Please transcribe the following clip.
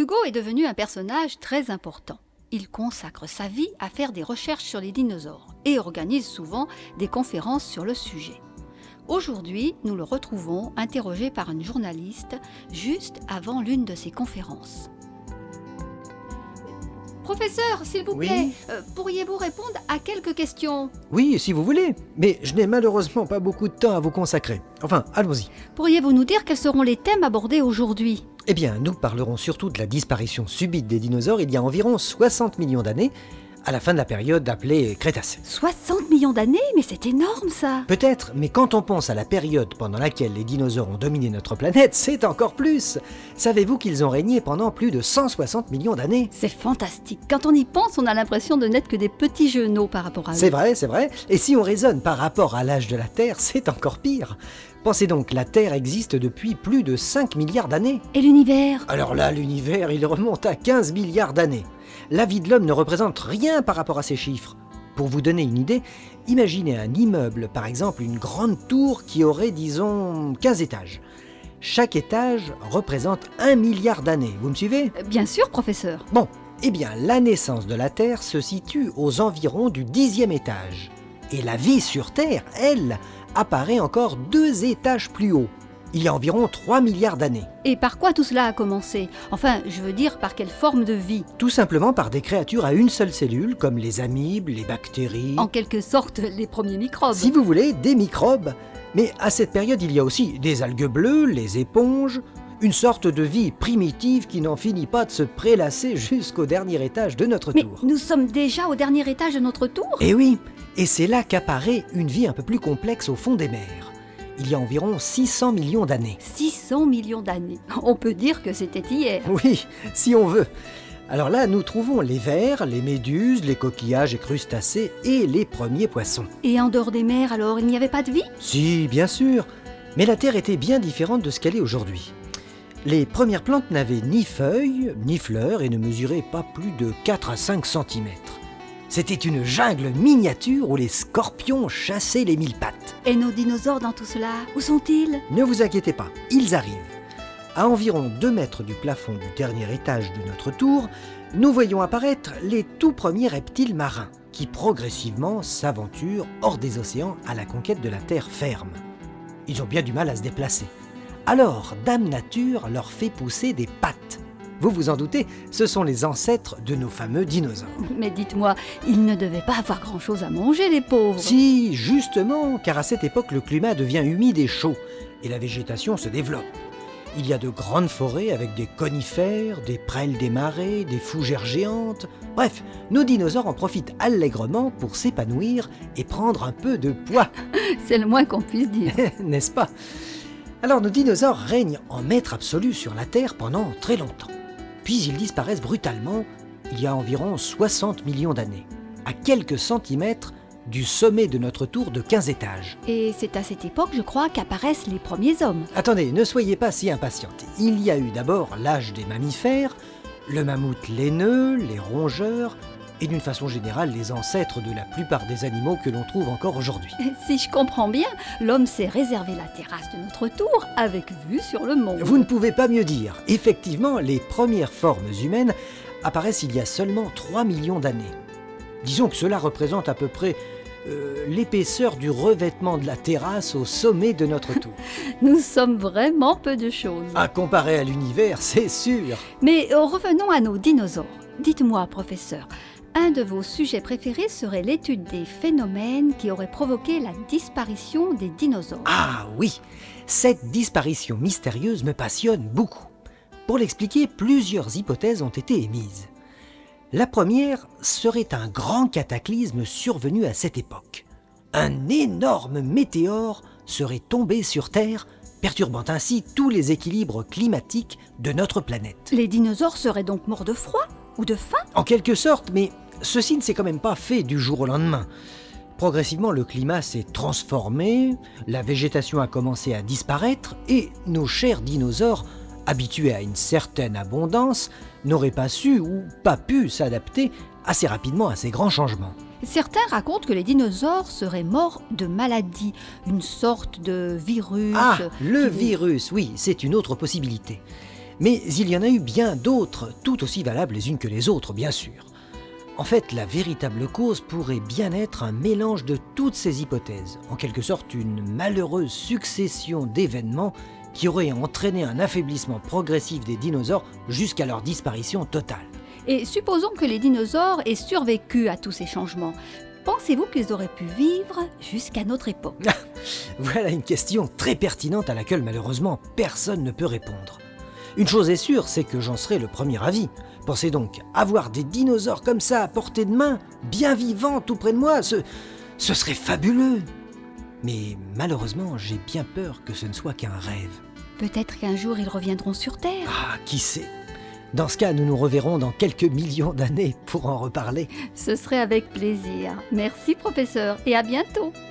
Hugo est devenu un personnage très important. Il consacre sa vie à faire des recherches sur les dinosaures et organise souvent des conférences sur le sujet. Aujourd'hui, nous le retrouvons interrogé par une journaliste juste avant l'une de ses conférences. Professeur, s'il vous plaît, pourriez-vous répondre à quelques questions ? Oui, si vous voulez, mais je n'ai malheureusement pas beaucoup de temps à vous consacrer. Enfin, allons-y. Pourriez-vous nous dire quels seront les thèmes abordés aujourd'hui ? Eh bien, nous parlerons surtout de la disparition subite des dinosaures il y a environ 60 millions d'années, à la fin de la période appelée Crétacé. 60 millions d'années ? Mais c'est énorme ça ! Peut-être, mais quand on pense à la période pendant laquelle les dinosaures ont dominé notre planète, c'est encore plus. Savez-vous qu'ils ont régné pendant plus de 160 millions d'années ? C'est fantastique. Quand on y pense, on a l'impression de n'être que des petits genoux par rapport à eux. C'est vrai. Et si on raisonne par rapport à l'âge de la Terre, c'est encore pire. Pensez donc, la Terre existe depuis plus de 5 milliards d'années. Et l'univers ? Alors là, l'univers, il remonte à 15 milliards d'années. La vie de l'homme ne représente rien par rapport à ces chiffres. Pour vous donner une idée, imaginez un immeuble, par exemple une grande tour qui aurait, disons, 15 étages. Chaque étage représente 1 milliard d'années, vous me suivez ? Bien sûr, professeur. Bon, eh bien, la naissance de la Terre se situe aux environs du 10e étage. Et la vie sur Terre, elle, apparaît encore 2 étages plus haut, il y a environ 3 milliards d'années. Et par quoi tout cela a commencé ? Enfin, je veux dire, par quelle forme de vie ? Tout simplement par des créatures à une seule cellule, comme les amibes, les bactéries... En quelque sorte, les premiers microbes. Si vous voulez, des microbes. Mais à cette période, il y a aussi des algues bleues, les éponges, une sorte de vie primitive qui n'en finit pas de se prélasser jusqu'au dernier étage de notre tour. Mais nous sommes déjà au dernier étage de notre tour ? Eh oui, et c'est là qu'apparaît une vie un peu plus complexe au fond des mers. Il y a environ 600 millions d'années. 600 millions d'années. On peut dire que c'était hier. Oui, si on veut. Alors là, nous trouvons les vers, les méduses, les coquillages et crustacés et les premiers poissons. Et en dehors des mers, alors, il n'y avait pas de vie ? Si, bien sûr. Mais la Terre était bien différente de ce qu'elle est aujourd'hui. Les premières plantes n'avaient ni feuilles, ni fleurs et ne mesuraient pas plus de 4 à 5 cm. C'était une jungle miniature où les scorpions chassaient les 1000 pattes. Et nos dinosaures dans tout cela, où sont-ils ? Ne vous inquiétez pas, ils arrivent. À environ 2 mètres du plafond du dernier étage de notre tour, nous voyons apparaître les tout premiers reptiles marins qui progressivement s'aventurent hors des océans à la conquête de la terre ferme. Ils ont bien du mal à se déplacer. Alors, Dame Nature leur fait pousser des pattes. Vous vous en doutez, ce sont les ancêtres de nos fameux dinosaures. Mais dites-moi, ils ne devaient pas avoir grand-chose à manger, les pauvres. Si, justement, car à cette époque, le climat devient humide et chaud, et la végétation se développe. Il y a de grandes forêts avec des conifères, des prêles des marais, des fougères géantes. Bref, nos dinosaures en profitent allègrement pour s'épanouir et prendre un peu de poids. C'est le moins qu'on puisse dire. N'est-ce pas ? Alors nos dinosaures règnent en maître absolu sur la Terre pendant très longtemps. Puis ils disparaissent brutalement il y a environ 60 millions d'années, à quelques centimètres du sommet de notre tour de 15 étages. Et c'est à cette époque, je crois, qu'apparaissent les premiers hommes. Attendez, ne soyez pas si impatiente. Il y a eu d'abord l'âge des mammifères, le mammouth laineux, les rongeurs, et d'une façon générale les ancêtres de la plupart des animaux que l'on trouve encore aujourd'hui. Si je comprends bien, l'homme s'est réservé la terrasse de notre tour avec vue sur le monde. Vous ne pouvez pas mieux dire. Effectivement, les premières formes humaines apparaissent il y a seulement 3 millions d'années. Disons que cela représente à peu près l'épaisseur du revêtement de la terrasse au sommet de notre tour. Nous sommes vraiment peu de choses. À comparer à l'univers, c'est sûr. Mais revenons à nos dinosaures. Dites-moi, professeur, un de vos sujets préférés serait l'étude des phénomènes qui auraient provoqué la disparition des dinosaures. Ah oui, cette disparition mystérieuse me passionne beaucoup. Pour l'expliquer, plusieurs hypothèses ont été émises. La première serait un grand cataclysme survenu à cette époque. Un énorme météore serait tombé sur Terre, perturbant ainsi tous les équilibres climatiques de notre planète. Les dinosaures seraient donc morts de froid ou de faim ? En quelque sorte, mais ceci ne s'est quand même pas fait du jour au lendemain. Progressivement, le climat s'est transformé, la végétation a commencé à disparaître et nos chers dinosaures, habitués à une certaine abondance, n'auraient pas su ou pas pu s'adapter assez rapidement à ces grands changements. Certains racontent que les dinosaures seraient morts de maladie, une sorte de virus. Ah, le virus, oui, c'est une autre possibilité. Mais il y en a eu bien d'autres, tout aussi valables les unes que les autres, bien sûr. En fait, la véritable cause pourrait bien être un mélange de toutes ces hypothèses, en quelque sorte une malheureuse succession d'événements qui auraient entraîné un affaiblissement progressif des dinosaures jusqu'à leur disparition totale. Et supposons que les dinosaures aient survécu à tous ces changements. Pensez-vous qu'ils auraient pu vivre jusqu'à notre époque? Voilà une question très pertinente à laquelle malheureusement personne ne peut répondre. Une chose est sûre, c'est que j'en serai le premier avis. Pensez donc, avoir des dinosaures comme ça à portée de main, bien vivants tout près de moi, ce serait fabuleux. Mais malheureusement, j'ai bien peur que ce ne soit qu'un rêve. Peut-être qu'un jour ils reviendront sur Terre. Ah, qui sait? Dans ce cas, nous nous reverrons dans quelques millions d'années pour en reparler. Ce serait avec plaisir. Merci professeur et à bientôt.